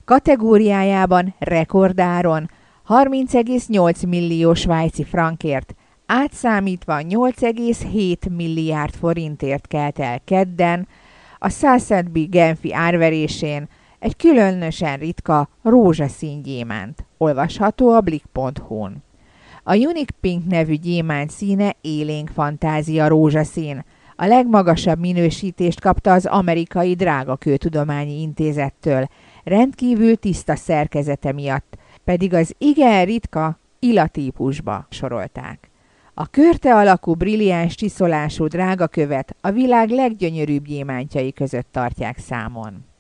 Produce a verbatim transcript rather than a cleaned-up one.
Kategóriájában rekordáron harminc egész nyolc millió svájci frankért, átszámítva nyolc egész hét milliárd forintért kelt el kedden a Sotheby's Genfi árverésén egy különösen ritka rózsaszín gyémánt, olvasható a blick pont hu-n. A Unique Pink nevű gyémánt színe élénk fantázia rózsaszín. A legmagasabb minősítést kapta az Amerikai Drágakőtudományi Intézettől, rendkívül tiszta szerkezete miatt, pedig az igen ritka Ila típusba sorolták. A körte alakú brilliáns csiszolású drágakövet a világ leggyönyörűbb gyémántjai között tartják számon.